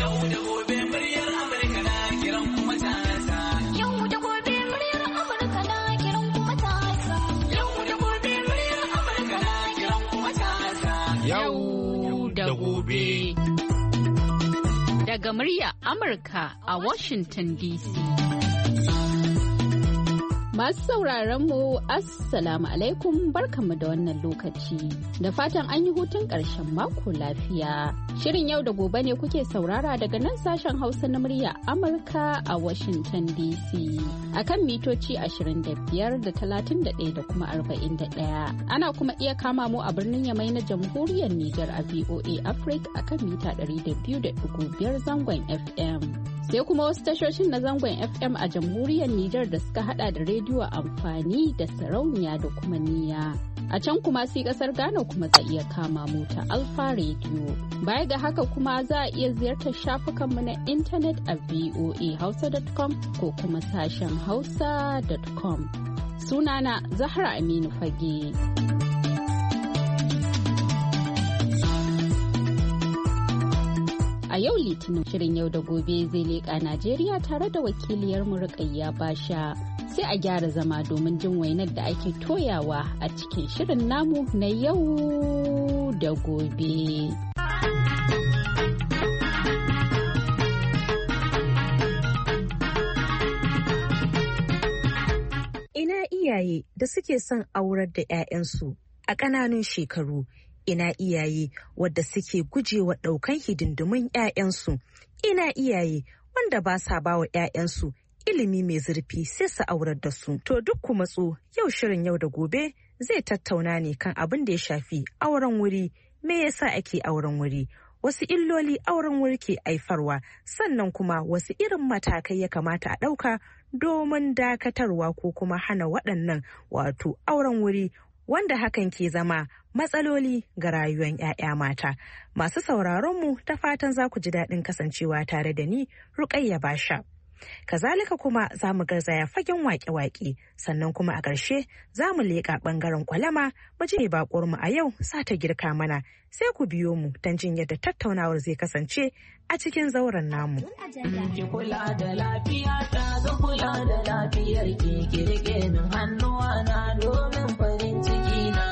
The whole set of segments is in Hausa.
Daga murya Amurka a Washington DC. Masu sauraron mu Assalamu alaikum, barkanmu da wannan lokaci. Da fatan an yi hutun ƙarshen mako lafiya. Shirin yau da gobe ne kuke saurara daga nan sashen Hausa na murya Amurka a Washington DC. Akan mitoci 25 da 31 da kuma 41. Ana kuma iya kama mu a birnin Yamai na Jamhuriyar Nijar a VOA Africa akan mita 200.5 zangon FM. Sai kuma wasu tashoshin na zangon FM a Jamhuriyar Nijar da suka hada da rediyo amfani da sarauniya da kuma niya. A can kuma sai kasar Ghana kuma za iya kama mu ta Alpha Radio. Baya ga haka kuma za a iya ziyartar shafukanmu na intanet a voahausa.com ko kuma sashen hausa.com. Sunana Zahra Aminu Fage. A yau Litinin shirin yau da gobe zai leƙa Najeriya tare da wakiliyar Rukayya Basha. Sai a gyara zama domin jin wainar da ake toyawa a cikin shirin namu na yau da gobe. Ina iyaye da suke son aurar da 'ya'yansu a ƙananun shekaru. Ina iyaye wadda suke gujewa ɗaukan hidindimun 'ya'yansu. Ina iyaye wanda ba sa ba wa 'ya'yansu ilimi mai zurfi sai su aurar da su. To duk ku matso, yau shirin yau da gobe zai tattauna ne kan abin da ya shafi auren wuri. Me yasa ake auren wuri? Wasu illoli auren wuri ke haifarwa, sannan kuma wasu irin matakai ya kamata a ɗauka domin dakatarwa ko kuma hana waɗannan wato auren wuri, wanda hakan ke zama matsaloli ga rayuwar 'ya'ya mata. Masu sauraronmu ta fatan za ku ji daɗin kasancewa tare da ni, Rukayya Basha. Kazalika kuma za mu garzaya fagen waƙe-waƙe, sannan kuma a ƙarshe za mu leƙa ɓangaren kwalama mu ji baƙuwarmu a yau sa ta girka mana. Sai ku biyo mu don jin yadda tattaunawar zai kasance a cikin zauren namu. Ki kula da lafiya ta, zan kula da lafiyar ki rike min hannuwa na domin farin ciki na.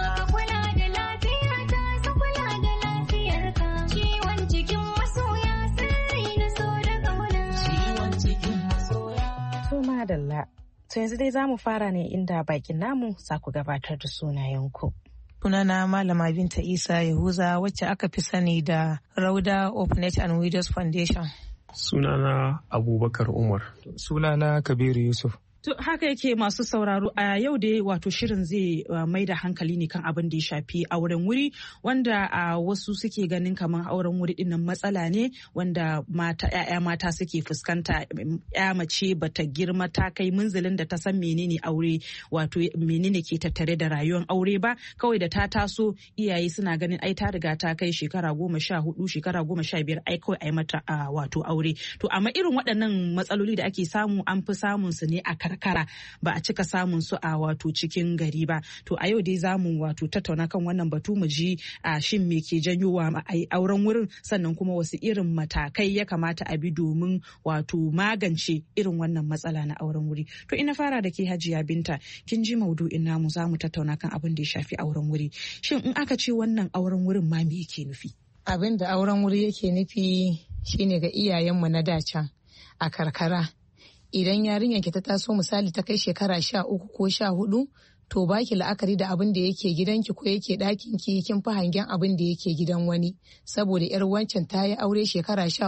Madalla. To yanzu dai za mu fara ne inda bakin namu za ku gabatar da sunayenku. Sunana Malama Binta Isa Yahuza, wacce aka fi sani da Rauda Openet and Widows Foundation. Sunana Abubakar Umar. Sunana Kabiru Yusuf. To haka yake masu sauraro, a yau dai wato shirin zai mai da hankali ne kan abin da ya shafi auren wuri, wanda a wasu suke ganin kamar auren wuri dinnan matsala ne wanda mata 'ya'ya mata suke fuskanta. 'Ya mace bata girma ta kai munzalin da ta san menene aure, wato menene ke tattare da rayuwar aure ba. Kawai da ta taso iyaye suna ganin ai ta riga ta kai shekara 14, shekara 15, ai kawai ai mata wato aure. To amma irin waɗannan matsaloli da ake samu an fi samun su ne a karkara, ba a cika samun su a wato cikin gari ba. To a yau dai zamu wato tattauna kan wannan batu, mu ji shin me ke janyowa auren wurin, sannan kuma wasu irin matakai ya kamata a bi domin wato magance irin wannan matsala na auren wuri. To ina fara da ke Hajiya Binta, kin ji maudu'in namu, zamu tattauna kan abin da ya shafi auren wuri. Shin in aka ce wannan auren wurin ma me yake nufi? Abin da auren wuri yake nufi shine ga iyayenmu na dacan a karkara. Idan yarinyar ki ta taso misali ta kai shekara 13 ko 14, to baki la'akari da abin da yake gidanki ko yake ɗakin ki, kin fi hangen abin da yake gidan wani, saboda yar wancan ta yi aure shekara 13,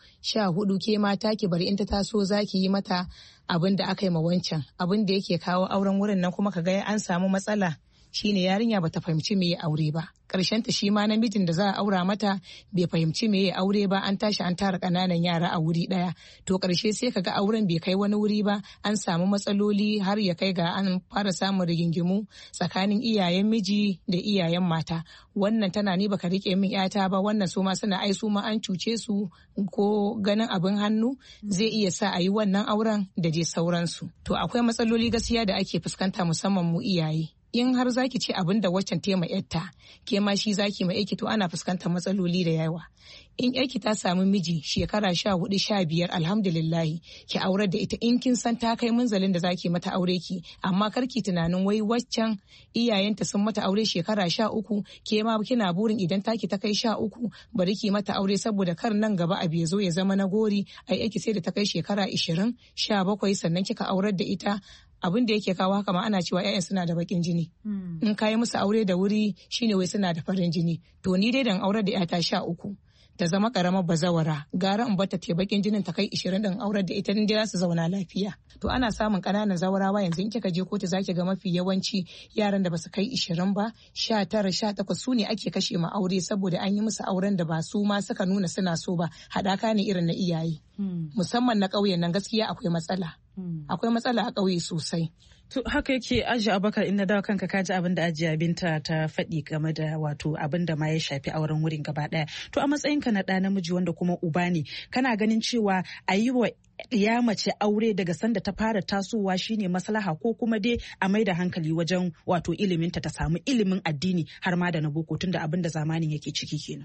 14, ke mata ki bari in ta taso zaki yi mata abin da aka yi ma wancan. Abin da yake kawo auren wurin nan kuma kaga an samu matsala shine yarinya bata fahimci me aure ba. Karshen ta shi ma namijin da za a aura mata bai fahimci me aure ba, an tashi an tara kananan yara a wuri daya. To karshe sai kaga auren bai kai wani wuri ba, an samu matsaloli har ya kai ga an fara samun rigingimu tsakanin iyayen miji da iyayen mata. Wannan tana ni baka rike min yata ba, wannan su ma suna ai su ma an cuce su, ko ganin abin hannu zai iya sa a yi wannan auren da dai sauransu. To akwai matsaloli gaskiya da ake fuskanta musamman mu iyaye. in har zaki ce abin da waccan tema yarta ke ma shi zaki ma aiki to ana fuskantar matsaloli da yawa. In aiki ta samu miji shekara 14-15 alhamdulillahi ki aurar da ita in kin san ta kai munzalin da zaki mata aure ki, amma karki tunanin wai waccan iyayenta sun mata aure shekara 13 ke ma kina burin idan taki ta kai 13 bari ki mata aure saboda kar nan gaba abu ya zo ya zama na gori ai aiki sai da ta kai shekara 20 17 sannan kika aurar da ita. Abin da yake kawo haka ma ana cewa 'ya'yan suna da bakin jini. In kayi musu aure da wuri shine wai suna da farin jini. To ni dai dan aurar da 'yata 13 ta zama karamar bazawara gara in bata te bakin jinin ta kai 20 din aurar da ita din da su zauna lafiya. To ana samun kananan zawarawa yanzu in kika je kotu zaki ga mafi yawanci yaran da basu kai 20 ba 19 18 su ne ake kashe ma aure saboda an yi musu auren da ba su ma suka nuna suna so ba, hadaka ne irin na iyaye. Musamman na ƙauyen nan gaskiya akwai matsala. Akwai matsala a ƙauye sosai. To haka yake Aji Abubakar, in na dawo kanka kaji abin da Ajiya Binta ta faɗi game da wato abin da ma ya shafi auren wurin gaba ɗaya. To a matsayinka na ɗa namiji wanda kuma uba ne, kana ganin cewa a yi wa ya mace aure daga sanda ta fara tasowa shine maslaha ko kuma dai a mai da hankali wajen wato iliminta ta samu ilimin addini har ma da na boko tunda abin da zamanin yake ciki kenan.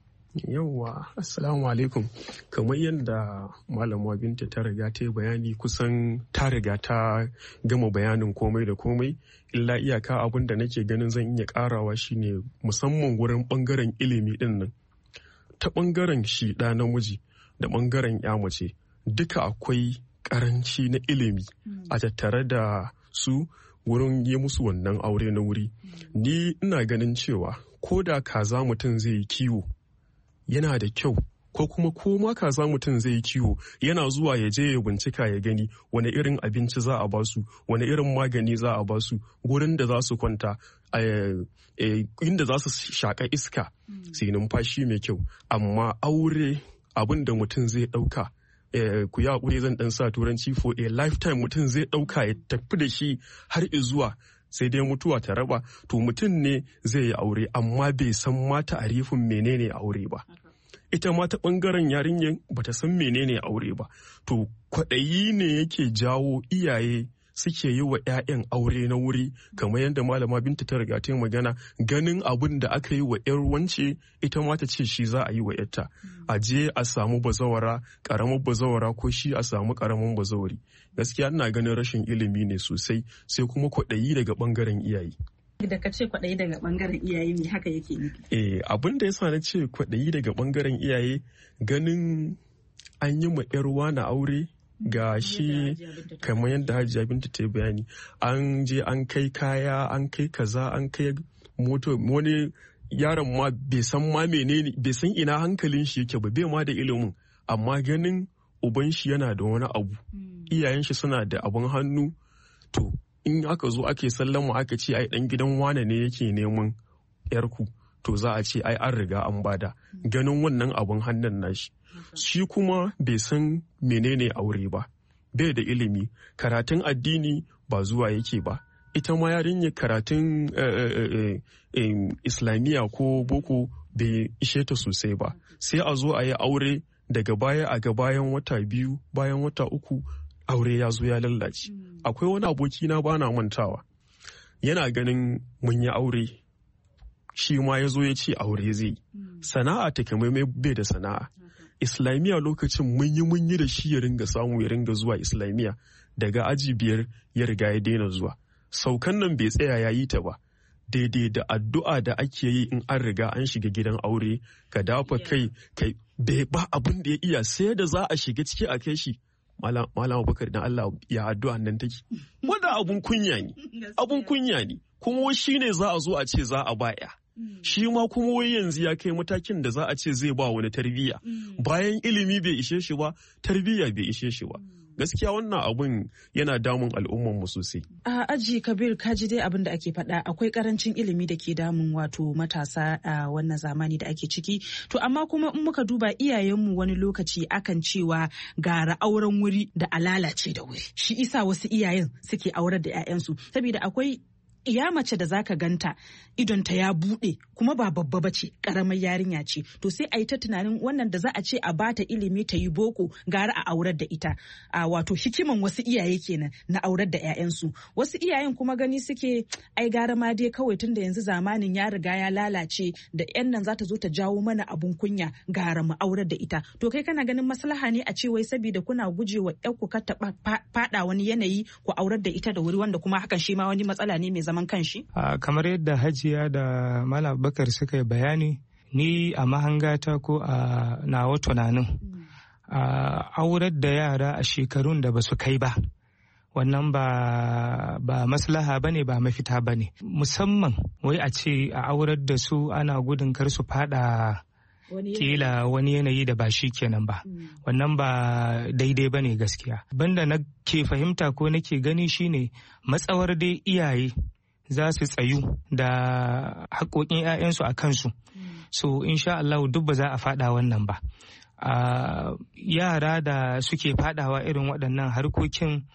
Yauwa, assalamu alaikum. Kamar yadda malama Binta ta riga ta yi bayani, kusan ta riga ta gama bayanin komai da komai. Illa iyaka abin da nake ganin zan iya karawa shine musamman wurin bangaren ilimi din nan. Ta bangaren shi ɗa namiji da bangaren ya mace duka akwai karanci na ilimi a tattare da su wurin yi musu wannan aure na wuri. Ni ina ganin cewa ko da kaza mutum zai yi kiwo yana da kyau, ko kuma koma kaza mutum zai yi kiwo yana zuwa ya je ya bincika ya gani wani irin abinci za a basu, wani irin magani za a basu, gurin da za su kwanta, inda za su shaƙa iska sai numfashi mai kyau. Amma aure abin da mutum zai ɗauka, ku yi haƙuri zan ɗan sa turanci, for a lifetime mutum zai ɗauka ya tafi da shi har zuwa sai dai mutuwa ta raba. To mutum ne zai yi aure amma bai san ma ta'arifin menene aure ba. Ita ma ta bangaren yarinyar bata san menene aure ba. To kwaɗayi ne yake jawo iyaye suke yi wa 'ya'yan aure na wuri, kamar yadda malama Binta ta riga ta magana, ganin abin da aka yi wa 'yar wance ita ma ta ce shi za a yi wa 'yarta. A je a samu bazawara, karamar bazawara, ko shi a samu karamin bazawari. Gaskiya ina ganin rashin ilimi ne sosai, sai kuma kwaɗayi daga bangaren iyaye. Da ka ce kwaɗayi daga bangaren iyaye ne haka yake nufi? Abin da yasa na ce kwaɗayi daga bangaren iyaye, ganin an yi ma 'yar na aure ga shi kamar yadda Hajiya Binta ta yi bayani, an je an kai kaya, an kai kaza, an kai moto, wani yaron ma bai san ma menene, bai san ina hankalin shi yake ba, bai ma da ilimin, amma ganin uban shi yana da wani abu, iyayen shi suna da abun hannu, to in aka zo ake sallama aka ce ai dan gidan wane ne yake neman yarku, to za a ce ai an riga an bada, ganin wannan abun hannun nashi. Shi kuma bai san menene aure ba, bai da ilimi, karatun addini ba zuwa yake ba. Ita ma yarinya karatun islamiyya ko boko bai ishe ta sosai ba. Sai a zo a yi aure, daga baya a ga bayan wata 2, bayan wata 3 aure ya zo ya lallace. Akwai wani aboki na bana mantawa, yana ganin mun yi aure, shi ma ya zo ya ce aure zai. Sana'a takamaimai bai da sana'a. Islamiyya lokacin mun yi da shi ya ringa samu ya ringa zuwa Islamiyya, daga aji 5 ya riga ya daina zuwa. Saukan nan bai tsaya ya yi ta ba, daidai da addu'a da ake yi in an riga an shiga gidan aure, ka dafa kai bai ba abin da ya iya, sai da za a shiga ciki a kai shi. Malam Abubakar, dan Allah ya addu'a nan take. Wanda abun kunya ne, kuma shi ne za a zo a ce za a baya. Shi ma kuma wai yanzu ya kai matakin da za a ce zai ba wani tarbiyya, bayan ilimi bai ishe shi ba, tarbiyya bai ishe shi ba. Gaskiya wannan abun yana damun al'ummar mu sosai. A Aji Kabir, kaji dai abin da ake faɗa, akwai karancin ilimi da ke damun wato matasa a wannan zamani da ake ciki. To amma kuma in muka duba iyayenmu wani lokaci akan cewa gara auren wuri da a lalace da wuri. Shi isa wasu iyayen suke aurar da 'ya'yansu, saboda akwai iya mace da zaka ganta idonta ya bude kuma ba babba bace karamar yarinya ce to sai a yi ta tunanin wannan da za a ce a bata ilimi ta yi boko gara a aurar da ita wato hikiman wasu iyaye kenan na aurar da 'ya'yansu. Wasu iyayen kuma gani suke ai gara ma dai kawai tunda yanzu zamanin ya riga ya lalace da 'yan nan za ta zo ta jawo mana abun kunya gara mu aurar da ita. To kai kana ganin maslaha ne a ce wai saboda kuna gujewa 'yarku kar ta fada wani yanayi ku aurar da ita da wuri wanda kuma hakan shi ma wani matsala ne mai zaman kanshi? Kamar yadda Hajiya da Malam Bakar suka yi bayani, ni a mahangata ko a nawa tunanin aurar da yara a shekarun da ba su kai ba wannan ba maslaha bane ba mafita bane, musamman wai a ce a aurar da su ana gudun kar su fada kila wani yanayi da ba shi kenan ba. Wannan ba daidai ba ne gaskiya. Banda na ke fahimta ko nake gani shine matsawar dai iyaye za su tsayu da haƙoƙin 'ya'yansu a kansu. So insha Allah duk ba za a fada wannan ba. Yara da suke fadawa irin waɗannan harkokin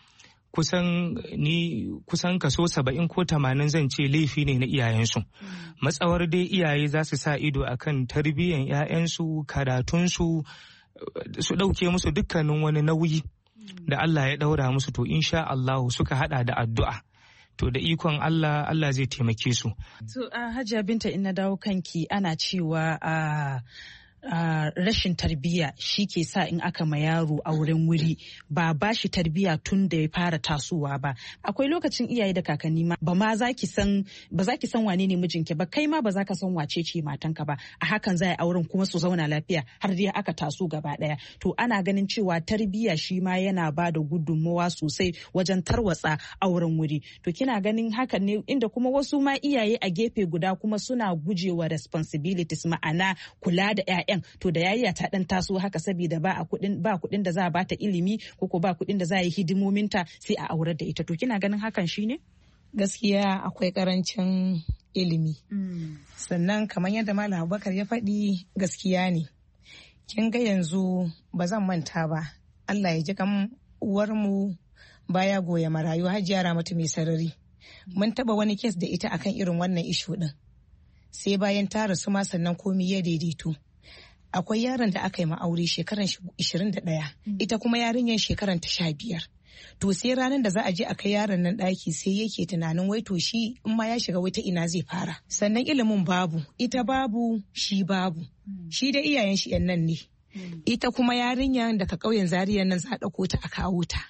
kusan kaso 70 ko 80 zan ce laifi ne na iyayensu. Matsawar dai iyaye za su sa ido akan tarbiyyar 'ya'yansu, karatunsu, su ɗauke musu dukkanin wani nauyi da Allah ya ɗaura musu, to insha Allah suka hada da addu'a. To da ikon Allah zai taimake su. To Hajiya Binta, in na dawo kanki, ana cewa rashin tarbiyya shi ke sa in aka ma yaro a wurin wuri ba shi tarbiyya tun da ya fara tasowa ba. Akwai lokacin iyaye da kakanni ma ba za ki san wane ne mijinki ba, kai ma ba za ka san wace ce matanka ba. A hakan za a auren kuma su zauna lafiya har dai aka taso gaba daya. To ana ganin cewa tarbiyya shi ma yana ba da gudunmawa sosai wajen tarwatsa auren wuri. To kina ganin hakan ne, inda kuma wasu ma iyaye a gefe guda kuma suna gujewa responsibilities, ma'ana kula da 'ya'yan. To da yayya ta dan taso haka saboda ba kuɗin da za a bata ilimi ko ba kuɗin da za a yi hidimominta, sai a aurar da ita. To kina ganin hakan shine? Gaskiya akwai karancin ilimi. Sannan kamar yadda Malam Abubakar ya faɗi, gaskiya ne. Kin ga yanzu ba zan manta ba, Allah ya ji kan uwarmu baya goya marayu, Hajiya Ramatu mai sarari. Mun taba wani kes da ita akan irin wannan ishu din. Sai bayan ta rasu ma sannan komai ya daidaito. Akwai yaron da aka yi ma'aure shekaran 21, ita kuma yarinyar shekaran ta 15. To sai ranar da za a je a kai yaron nan ɗaki sai yake tunanin wai to shi in ma ya shiga wata ina zai fara. Sannan ilimin babu, ita babu, shi babu. Shi da iyayen shi yan nan ne. Ita kuma yarinyar daga ƙauyen Zaria nan za a ɗauko ta a kawo ta.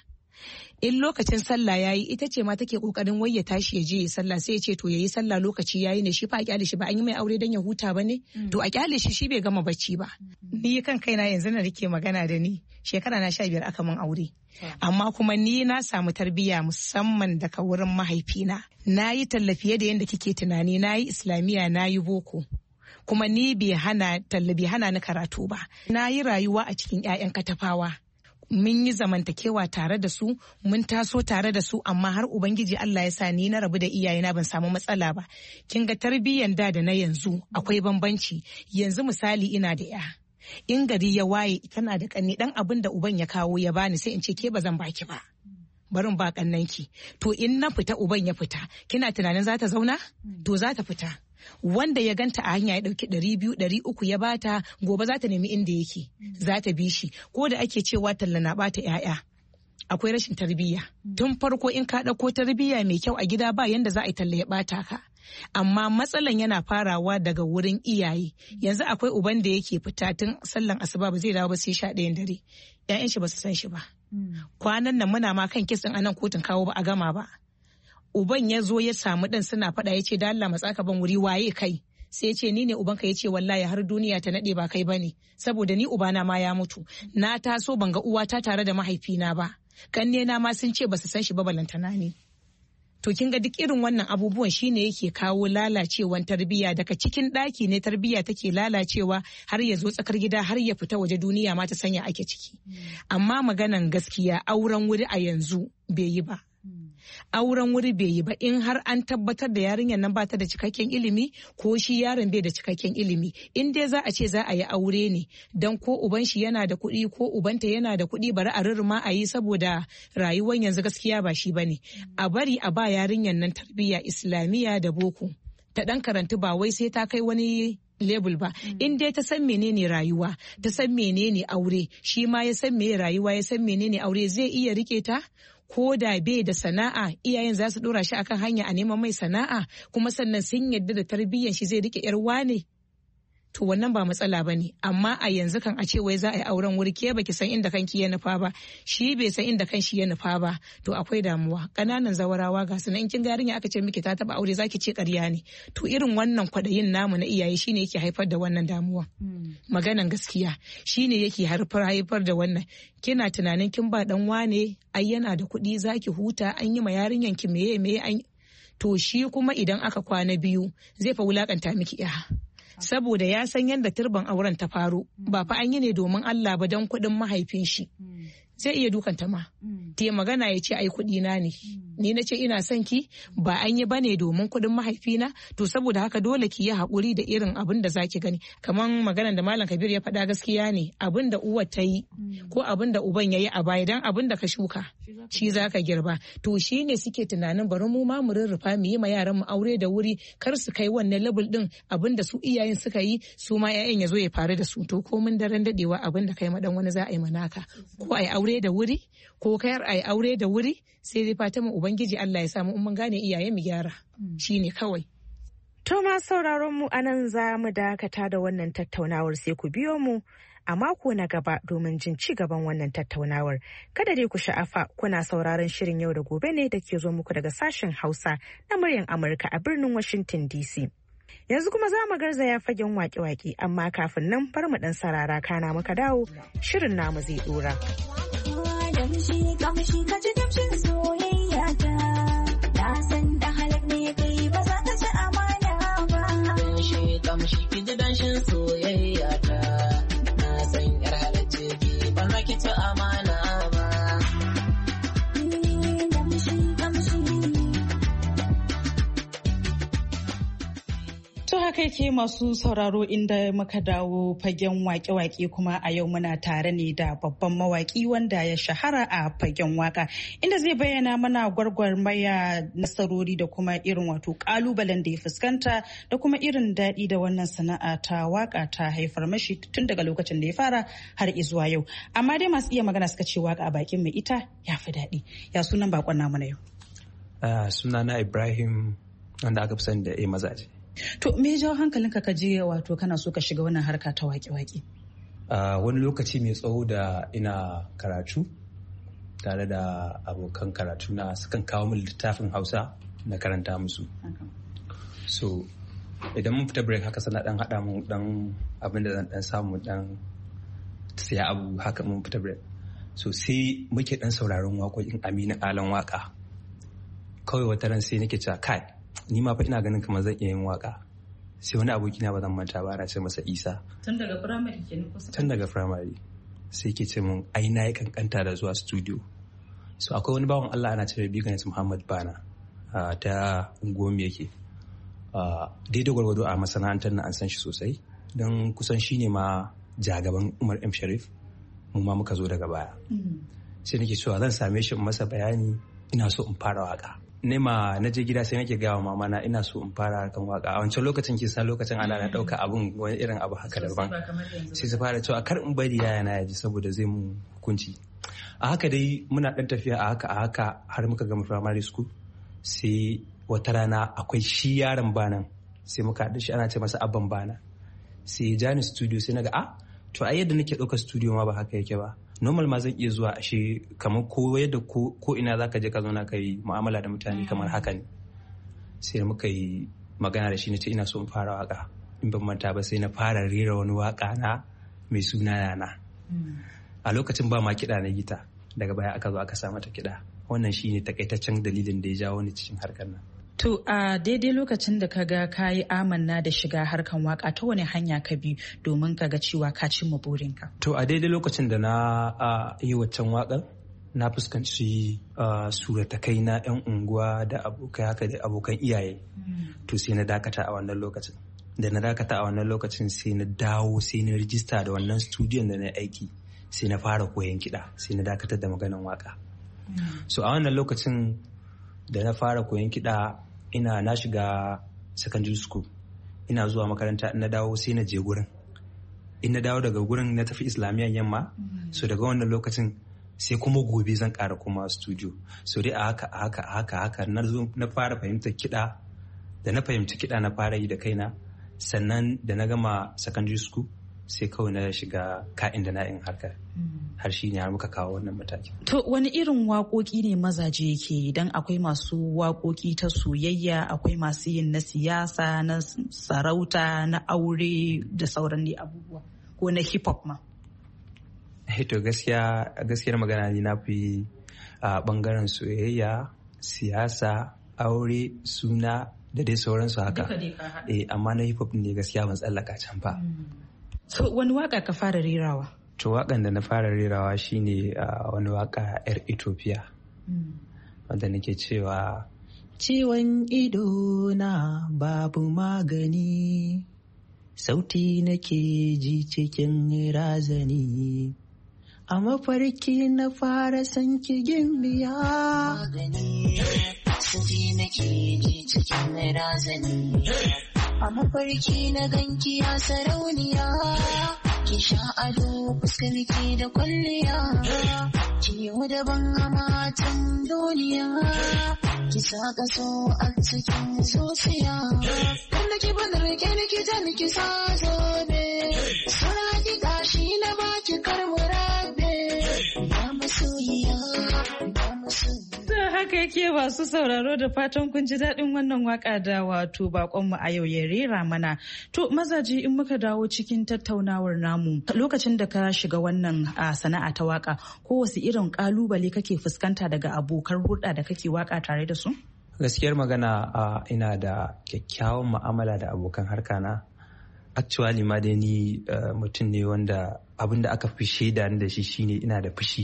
In lokacin sallah yayi, ita ce ma take kokarin wai ya tashi ya je ya sallah, sai ya ce to yayi sallah lokaci yayi ne, shi fa a kyale shi ba, an yi mai aure dan ya huta bane. To a kyale shi bai gama bacci ba. Ni kan kaina yanzu na rike magana da ni, shekara na 15 aka min aure. Amma kuma ni na samu tarbiyya musamman daga wurin mahaifina. Na yi tallafiye da yadda kike tunani, na yi islamiyya, na yi boko. Kuma ni bai hana ni karatu ba. Na yi rayuwa a cikin 'ya'yan Katafawa. Mun yi zamantakewa tare da su, mun taso tare da su, amma har Ubangiji Allah ya sa ni na rabu da iyayena ban samu matsala ba. Kin ga tarbiyyan da na yanzu akwai bambanci. Yanzu misali ina da 'ya. In gari ya waye tana da kanni, dan abin da uban ya kawo ya bani sai in ce ke ba zan baki ba. Barin ba kannanki. To in na fita uban ya fita, kina tunanin za ta zauna? To za ta fita. Wanda ya ganta a hanya ya dauki 200, 300 ya bata, gobe za ta nemi inda yake, za ta bi shi. Ko da ake cewa talla na bata 'ya'ya, akwai rashin tarbiyya. Tun farko in ka dauko tarbiyya mai kyau a gida, ba yanda za a yi talla ya bata ka. Amma matsalan yana farawa daga wurin iyaye. Yanzu akwai uban da yake fita tun sallan asuba ba zai dawo ba sai 11 dare. 'Ya'yan shi ba su san shi ba. Kwanan nan muna ma kan kisan anan kotun kawo ba a gama ba. Uban ya zo ya samu ɗan suna faɗa, ya ce da Allah matsaka ban wuri, waye kai? Sai ya ce ni ne ubanka. Ya ce wallahi har duniya ta naɗe ba kai bane, saboda ni ubana ma ya mutu. Na taso ban ga uwata tare da mahaifina ba, kanne na ma sun ce ba su san shi ba, balantana ne. To kin ga duk irin wannan abubuwan shine yake kawo lalacewan tarbiyya. Daga cikin ɗaki ne tarbiyya take lalacewa har ya zo tsakar gida, har ya fita waje duniya ma ta sanya ake ciki. Amma maganan gaskiya auren wuri a yanzu bai yi ba. auren wuri bai yi ba in har an tabbatar da yarinyar nan ba ta da cikakken ilimi ko shi yaron bai da cikakken ilimi. In dai za a ce za a yi aure ne dan ko uban shi yana da kuɗi ko ubanta yana da kuɗi bari a rurruma a yi saboda rayuwar yanzu gaskiya ba shi bane. A bari a ba yarinyar nan tarbiyya islamiyya da boko ta dan karantu ba wai sai ta kai wani label ba. In dai ta san menene rayuwa, ta san menene aure, shi ma ya san meye rayuwa, ya san menene aure, zai iya rike ta ko da bai da sana'a. Iyayen za su dora shi akan hanya a neman mai sana'a, kuma sannan sun yadda da tarbiyyar shi zai rike yar wane. To wannan ba matsala bane, amma a yanzu kan a ce wai za a yi auren wuri ke baki san inda kanki ya nufa ba, shi bai san inda kanshi ya nufa ba, to akwai damuwa. Kananan zawarawa ga su in kin ga yarinya aka ce miki ta taba aure zaki ce ƙarya ne. To irin wannan kwadayin namu na iyaye shine yake haifar da wannan damuwa. Maganan gaskiya shine yake haifar da wannan. Kina tunanin kin ba dan wane ai yana da kuɗi zaki huta, an yi ma yarinyan ki meye an, to shi kuma idan aka kwana biyu zai fa wulakanta miki ya. Saboda ya san yadda turban auren ta faru, ba fa an yi ne domin Allah ba don kuɗin mahaifin shi. Zai iya dukanta ma. Ta magana ya ce ai kuɗi na ne. Ni na ce ina son ki ba an yi bane domin kuɗin mahaifina, to saboda haka dole ki yi haƙuri da irin abin da zaki gani. Kaman maganar da Malam Kabir ya faɗa gaskiya ne, abin da uwar ta yi ko abin da uban ya yi a baya, dan abin da ka shuka shi za ka girba. To shi ne suke tunanin bari mu ma mu rurrufa mu yi ma yaran mu aure da wuri, kar su kai wannan level din abin da su iyayen suka yi su ma 'ya'yan ya zo ya faru da su. To ko mun daren dadewa abin da kai ma dan wani za a yi manaka, ko ai aure da wuri ko kayar ai aure da wuri, sai dai fatan mu ubangiji Allah ya samu mun gane iyayen mu gyara, shine kawai. To ma sauraron mu anan za mu dakata da wannan tattaunawar, sai ku biyo mu a mako na gaba domin jin ci gaban wannan tattaunawar. Kada dai ku sha'afa, kuna sauraron shirin yau da gobe ne da ke zo muku daga sashen Hausa na muryar Amurka a birnin Washington DC. Yanzu kuma za mu garzaya fagen wake-wake, amma kafin nan bar mu dan sarara kana muka dawo, shirin namu zai dora. Kamshi ka ji kamshin soyayya ta, na san da halak ne kai ba za ka ci amana ba. Kamshi ki ji danshin soyayya ta, na san yar halacce ki ba za ki ci amana ba. To haka yake masu sauraro, inda muka dawo fagen wake-wake, kuma a yau muna tare ne da babban mawaki wanda ya shahara a fagen waka, inda zai bayyana mana gwargwarmaya, nasarori da kuma irin wato kalubalen da ya fuskanta da kuma irin daɗi da wannan sana'a ta waka ta haifar mashi tun daga lokacin da ya fara har izuwa yau. Amma dai masu iya magana suka ce waka a bakin mai ita ya fi daɗi. Ya sunan bakon namu na yau? Sunana Ibrahim, wanda aka fi sani da Mazaje. To me jawo hankalinka ka je wato kana so ka shiga wannan harka ta waƙe-waƙe? Wani lokaci mai tsawo da ina karatu tare da abokan karatu na sukan kawo min littafin Hausa na karanta musu. So idan mun fita break haka sana dan hada mu dan abin da zan dan samu dan siya abu haka mun fita break. So sai muke dan sauraron waƙoƙin Aminu Alan Waka. Kawai wata ran sai nake cewa kai, ni ma fa ina ganin kamar zan iya yin waka. Sai wani abokina ba zan manta ba, ana ce masa Isa. Tun daga primary kenan kusa? Tun daga primary. Sai ke ce mun ai na yi kankanta da zuwa studio. So akwai wani bawan Allah ana cewa Biganet Muhammad Bana ta Ungomi yake. Daidai gwargwado a masana'antar na an san shi sosai, don kusan shi ne ma jagaban Umar M. Sharif, mu ma muka zo daga baya. Sai nake cewa zan same shi in masa bayani, ina so in fara waka. Na je gida sai nake gawa mama na ina so in fara harkan waka. A wancan lokacin kisa lokacin ana na dauka abun wani irin abu haka daban. Sai su fara cewa kar in bari yaya na yaji saboda zai mu hukunci. A haka dai muna dan tafiya a haka har muka gama primary school. Sai wata rana akwai shi yaron banan, sai muka haɗu shi ana ce masa Abban Bana. Sai jani studio sai naga to ai yadda nake ɗaukar studio ma ba haka yake ba. Normal ma zan iya zuwa ashe kamar ko yadda ko ina zaka je ka zauna ka yi mu'amala da mutane kamar haka ne. Sai muka yi magana da shi nace ina so in fara waka. In ban manta ba sai na fara rera wani waka na mai suna Yana. A lokacin ba ma kiɗa na gita, daga baya aka zo aka sa mata kiɗa. Wannan shine takaitaccen dalilin da ya jawo ni cikin harkar nan. To a daidai lokacin da ka ga ka yi amanna da shiga harkan waka, ta wani hanya ka bi domin ka ga cewa ka cimma burinka? To a daidai lokacin da na yi waccan waƙar, na fuskanci suratakai na 'yan unguwa da abokai haka da abokan iyaye. To sai na dakata a wannan lokacin. Da na dakata a wannan lokacin sai na dawo sai na rijista da wannan studiyon da na aiki sai na fara koyon kiɗa sai na dakatar da maganan waka. So a wannan lokacin da na fara koyon kiɗa na shiga secondary school, ina zuwa makaranta, na dawo sai na je gurin. In na dawo daga gurin na tafi islamiyan yamma. So daga wannan lokacin sai kuma gobe zan ƙara kuma studio. So dai a haka na fara fahimtar kiɗa. Da na fahimci kiɗa na fara yi da kaina, sannan da na gama secondary school sai kawai na shiga ka'in da na'in harkar. Har shi ne har muka kawo wannan mataki. To wani irin waƙoƙi ne mazaje yake idan akwai masu waƙoƙi ta soyayya, akwai masu yin na siyasa, na sarauta, na aure da sauran ne abubuwa, ko na hip hop ma? To gaskiyar magana ne na fi a bangaren soyayya, siyasa, aure, suna da dai sauransu haka. Amma na hip hop ne gaskiya ban tsallaka can ba. So wani waka ka fara rerawa? To wakan da na fara rerawa shine wani waka 'yar Ethiopia. Wanda nake cewa ciwon ido na babu magani, sauti nake ji cikin razani, a mafarki na fara san ki gimbiya. Sauti nake ji cikin razani, a mafarki na ganki ya sarauniya, ki sha ado fuskar ki da kwalliya, ki yi daban a matan duniya, ki saka so a cikin zuciya, wanda ki bada rike ni ki jan ki sa zobe, suna ki gashi na baki karmurabe, ya masoyiya, ya masoyiya. Haka yake masu sauraro, da fatan kun ji daɗin wannan waka da wato bakonmu a yau ya rera mana. To mazaji, in muka dawo cikin tattaunawar namu, lokacin da ka shiga wannan sana'a ta waka, ko wasu irin kalubale kake fuskanta daga abokan hulɗa da kake waka tare da su? Gaskiyar magana ina da kyakkyawan mu'amala da abokan harka na. Actually ma dai ni mutum ne wanda abin da aka fi shaida da shi shine ina da fushi.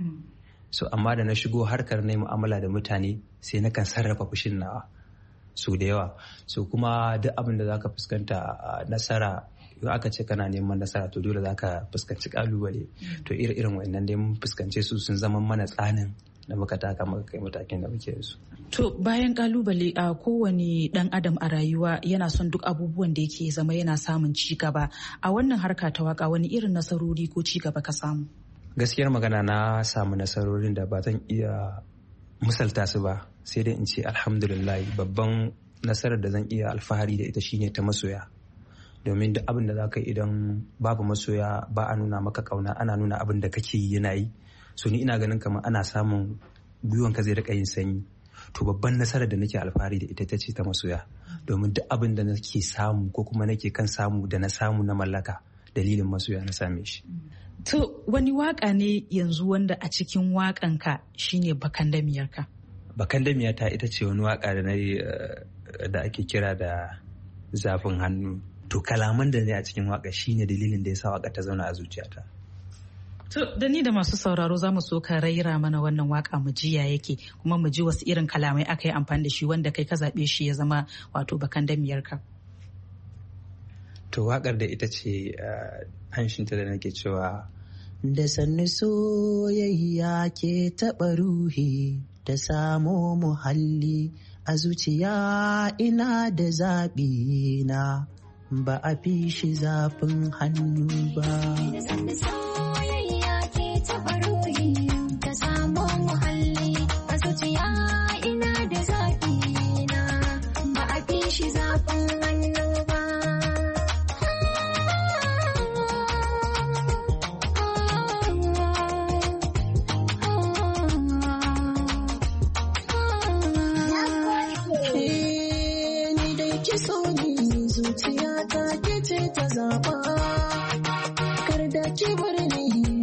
So amma da na shigo harkar na mu'amala da mutane sai na kan sarrafa fushin nawa so da yawa. So kuma duk abin da zaka fuskanta nasara, in aka ce kana neman nasara to dole zaka fuskanci kalubale. To irin wannan dai mun fuskance su, sun zama mana tsanin da muka taka muka kai matakin da muke su. To bayan kalubale, a kowane dan adam a rayuwa yana son duk abubuwan da yake zama yana samun ci gaba. A wannan harka ta waka wani irin nasarori ko ci gaba ka samu? Gaskiyar magana na samu nasarorin da ba zan iya misalta su ba, sai dai in ce alhamdulillah. Babban nasarar da zan iya alfahari da ita shine ta masoya. Domin duk abin da za ka yi idan babu masoya ba a nuna maka kauna, ana nuna abin da kake yi yana yi. So ni ina ganin kamar ana samun gwiwanka zai rika yin sanyi. To babban nasarar da nake alfahari da ita ce ta masoya. Domin duk abin da nake samu ko kuma nake kan samu da na samu na mallaka, dalilin masoya na same shi. To wani waka ne yanzu wanda a cikin wakanka shine bakandamiyarka? Bakandamiyata ita ce wani waka da nayi da ake kira da zafin hannu. To kalaman da ne a cikin waka shine dalilin da yasa waka ta zauna a zuciyata. To da ni da masu sauraro za mu so ka raira mana wannan waka mu ji ya yake, kuma mu ji wasu irin kalamai aka yi amfani da shi wanda kai ka zaɓe shi ya zama wato bakandamiyarka. To wakar da ita ce hanshinta da nake cewa da sannu soyayya ke taɓa ruhi da samo muhalli a zuciya, ina da zaɓi na ba a fi shi zafin hannu ba. zuciya ta ke ce ta zaba, kar da ki bar ni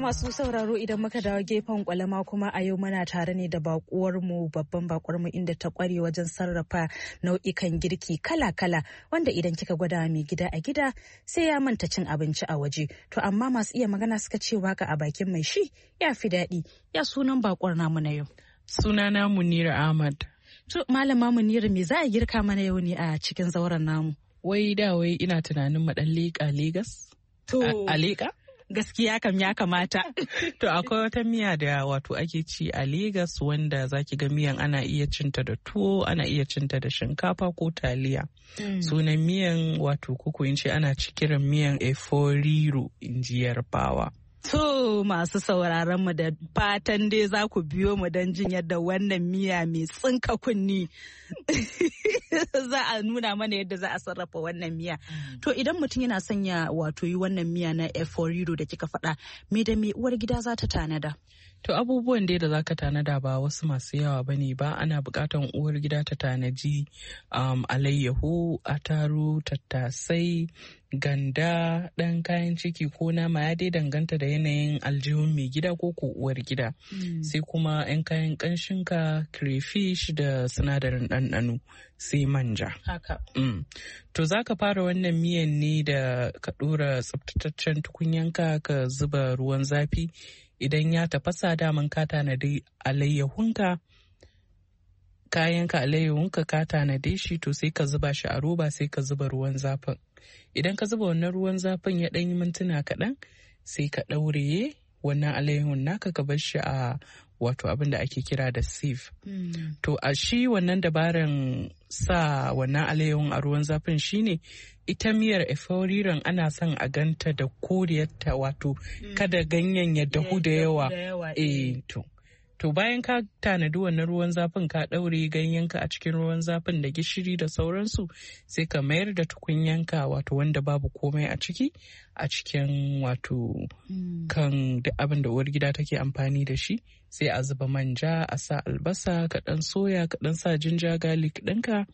masu sauraro idan muka dawo gefen kwalama kuma a yau muna tare ne da babban bakuwar mu inda ta kware wajen sarrafa nau'ikan girki kala-kala wanda idan kika gwada mai gida a gida sai ya manta cin abinci a waje. To amma masu iya magana suka ce waka a bakin mai shi ya fi daɗi. Ya sunan bakuwar namu na yau? Sunana Munira Ahmad. To malama Munira, me za a girka mana yau ne a cikin zauren namu? Wai ina tunanin mu dan leƙa Legas. To a leƙa? Gaskiya kam ya kamata. To akwai wata miya da wato ake ci a Legas wanda zaki ga miyan ana iya cinta da tuwo, ana iya cinta da shinkafa ko taliya. Sunan miyan wato kuku in ce ana kiran miyan eforiro in ji Yarbawa. To masu sauraron mu da fatan dai za ku biyo mu don jin yadda wannan miya mai tsinka kunni za a nuna mana yadda za a sarrafa wannan miya. To idan mutum yana sanya wato yi wannan miya na eforiro da kika faɗa, me da me uwar gida za ta tanada? To abubuwan dai da za ka tanada ba wasu masu yawa ba ne ba, ana buƙatar uwar gida ta tanaji alayyahu, ataru, tattasai, ganda, ɗan kayan ciki ko nama ya dai danganta da yanayin aljihun mai gida ko uwar gida. Sai kuma 'yan kayan ƙanshinka, crayfish da sinadarin ɗanɗano, sai manja. Haka. To za ka fara wannan miyan ne da ka ɗora tsaftataccen tukunyanka ka zuba ruwan zafi. Idan ya tafasa daman ka tanadi alayyahunka, kayanka alayyahunka ka tanade shi, to sai ka zuba shi a roba sai ka zuba ruwan zafin. Idan ka zuba wannan ruwan zafin ya ɗan yi mintuna kaɗan sai ka ɗauraye wannan alayyahun naka ka bar shi a wato abin da ake kira da sieve. To a shi wannan dabaran sa wannan alayyahun a ruwan zafin shine ita miyar eforiron ana son a ganta da koriyarta wato kada ganyen ya dahu da yawa. To bayan ka tanadi wannan ruwan zafin ka ɗaure ganyenka a cikin ruwan zafin da gishiri da sauransu, sai ka mayar da tukunyanka wato wanda babu komai a ciki a cikin wato kan duk abin da uwar gida take amfani da shi, sai a zuba manja, a sa albasa, ka ɗan soya, ka ɗan sa jinja garlic ɗinka.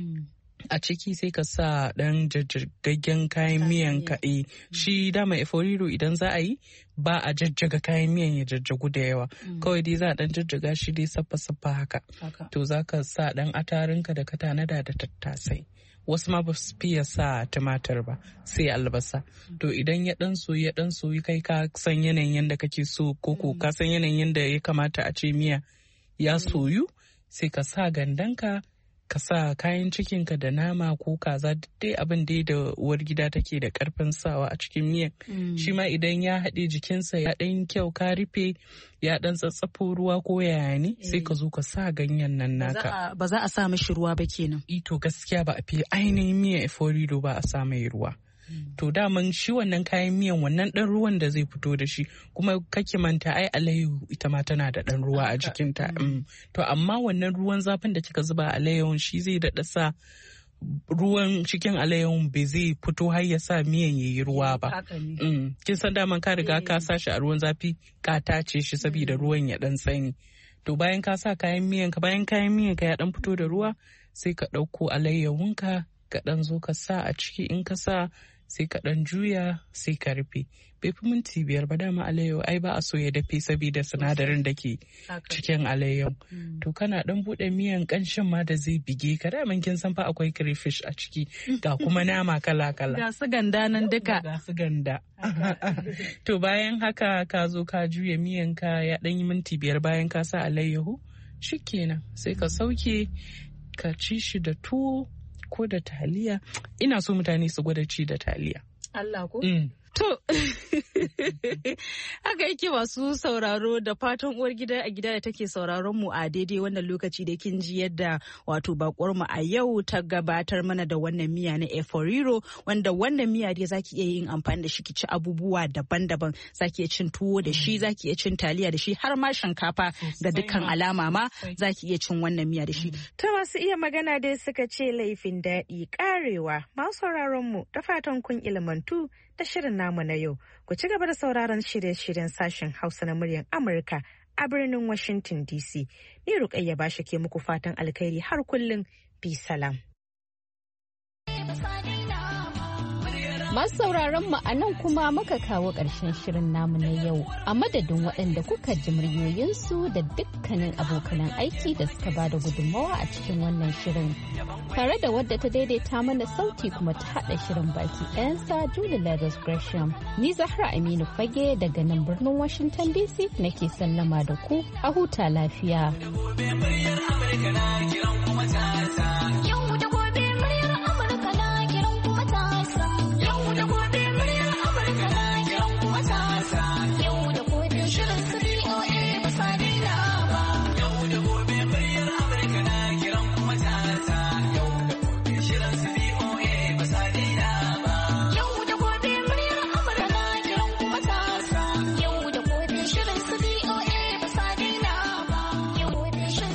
A ciki sai ka sa ɗan jajjagaggen kayan miyan ka. Shi dama eforiro idan za a yi ba a jajjaga kayan miyan ya jajjagu da yawa, kawai dai za a ɗan jajjaga shi dai saffa haka. To za ka sa ɗan atarinka da ka tanada da tattasai. Wasu ma ba su fiye sa tumatir ba, sai albasa. To idan ya ɗan soyi kai ka san yanayin yadda kake so, koko ka san yanayin yadda ya kamata a ce miya ya soyu, sai ka sa gandanka, ka sa kayan cikinka da nama ko kaza, dai abin dai da uwar gida take da karfin sawa a cikin miyan. Shi ma idan ya haɗe jikinsa ya ɗan kyau ka rufe ya ɗan tsatsafo ruwa ko yaya ne, sai ka zo ka sa ganyen nan naka. Ba za a sa mashi ruwa ba kenan? To gaskiya ba a fi ainihin miyan eforido ba a sa mai ruwa. To daman shi wannan kayan miyan wannan ɗan ruwan da zai fito da shi, kuma kake manta ai alayyahu ita ma tana da ɗan ruwa a jikinta. To amma wannan ruwan zafin da kika zuba alayyahun shi zai daɗa sa ruwan cikin alayyahun bai zai fito har ya sa miyan yayi ruwa ba. Kin san daman ka riga ka sa shi a ruwan zafi ka tace shi saboda ruwan ya ɗan tsani. To bayan ka sa kayan miyan ka, bayan kayan miyan ka ya ɗan fito da ruwa, sai ka ɗauko alayyahunka ka ɗan zo ka sa a ciki. In ka sa sai ka ɗan juya sai ka rufe. Bai fi minti 5 ba, dama alayyahu ai ba a so ya dafe saboda sinadarin da ke cikin alayyahu. To kana ɗan buɗe miyan ƙanshin ma da zai bige ka, daman kin san fa akwai crayfish a ciki ga kuma nama kala-kala. Ga su ganda nan duka. Ga su ganda. To bayan haka ka zo ka juya miyan ka ya ɗan yi minti 5 bayan ka sa alayyahu, shikenan sai ka sauke ka ci shi da tuwo ko da taliya. Ina so mutane su gwada ci da taliya. Allah ko? To, haka yake masu sauraro, da fatan uwar gida a gida da take sauraron mu a daidai wannan lokaci da kin ji yadda wato bakwar mu a yau ta gabatar mana da wannan miya na eforiro, wanda wannan miya dai zaki iya yin amfani da shi ki ci abubuwa daban-daban. Zaki iya cin tuwo da shi, zaki iya cin taliya da shi, har ma shinkafa ga dukkan alama ma zaki iya cin wannan miya da shi. Ta masu iya magana dai suka ce laifin daɗi karewa. Masu sauraron mu da fatan kun ilmantu da shirin namu na yau. Ku ci gaba da sauraron shirye-shiryen sashen Hausa na muryar Amurka a birnin Washington DC. Ni Rukayya Bashi ke muku fatan alkhairi har kullum. Bi salam. Masu sauraron mu a nan kuma muka kawo ƙarshen shirin namu na yau. A madadin waɗanda kuka ji muryoyinsu da dukkanin abokanan aiki da suka ba da gudunmawa a cikin wannan shirin. Tare da wadda ta daidaita mana sauti kuma ta haɗa shirin baki ɗayansa Julie Lagos Gresham. Ni Zahra Aminu Fage daga nan birnin Washington DC nake sallama da ku a huta lafiya.